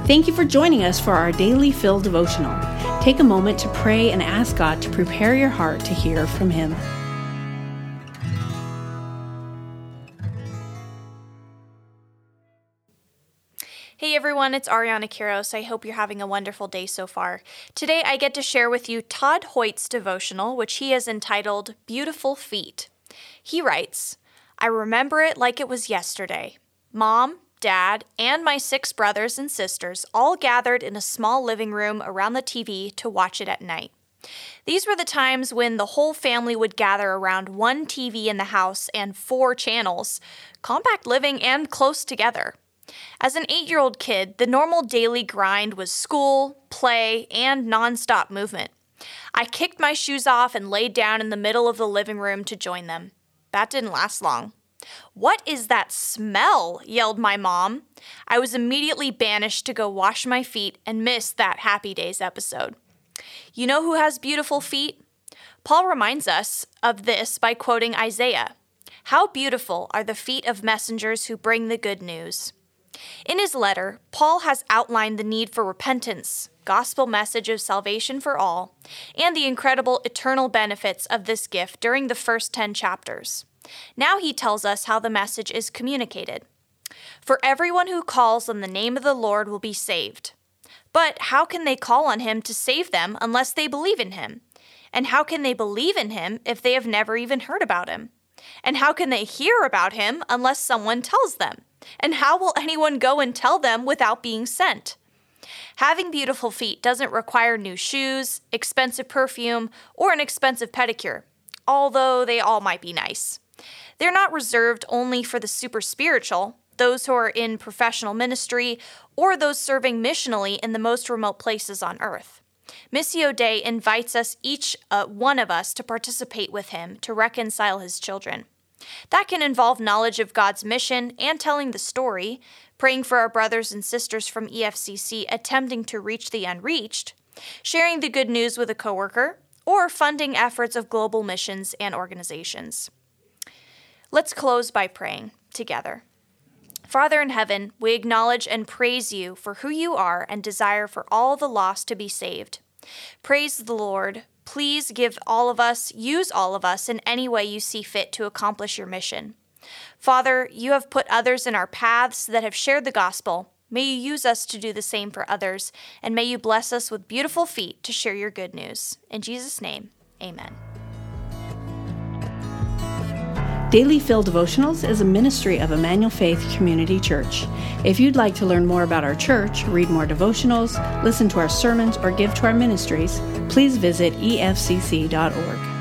Thank you for joining us for our Daily Fill devotional. Take a moment to pray and ask God to prepare your heart to hear from Him. Hey everyone, it's Ariana Quiros. I hope you're having a wonderful day so far. Today I get to share with you Todd Hoyt's devotional, which he has entitled Beautiful Feet. He writes, I remember it like it was yesterday. Mom, Dad, and my 6 brothers and sisters all gathered in a small living room around the TV to watch it at night. These were the times when the whole family would gather around one TV in the house and 4 channels, compact living and close together. As an 8-year-old kid, the normal daily grind was school, play, and nonstop movement. I kicked my shoes off and laid down in the middle of the living room to join them. That didn't last long. What is that smell? Yelled my mom. I was immediately banished to go wash my feet and missed that Happy Days episode. You know who has beautiful feet? Paul reminds us of this by quoting Isaiah. How beautiful are the feet of messengers who bring the good news. In his letter, Paul has outlined the need for repentance, gospel message of salvation for all, and the incredible eternal benefits of this gift during the first 10 chapters. Now he tells us how the message is communicated. For everyone who calls on the name of the Lord will be saved. But how can they call on him to save them unless they believe in him? And how can they believe in him if they have never even heard about him? And how can they hear about him unless someone tells them? And how will anyone go and tell them without being sent? Having beautiful feet doesn't require new shoes, expensive perfume, or an expensive pedicure, although they all might be nice. They're not reserved only for the super spiritual, those who are in professional ministry, or those serving missionally in the most remote places on earth. Missio Dei invites us, each one of us, to participate with him to reconcile his children. That can involve knowledge of God's mission and telling the story, praying for our brothers and sisters from EFCC attempting to reach the unreached, sharing the good news with a coworker, or funding efforts of global missions and organizations. Let's close by praying together. Father in heaven, we acknowledge and praise you for who you are and desire for all the lost to be saved. Praise the Lord. Please use all of us in any way you see fit to accomplish your mission. Father, you have put others in our paths that have shared the gospel. May you use us to do the same for others, and may you bless us with beautiful feet to share your good news. In Jesus' name, amen. Daily Fill Devotionals is a ministry of Emmanuel Faith Community Church. If you'd like to learn more about our church, read more devotionals, listen to our sermons, or give to our ministries, please visit efcc.org.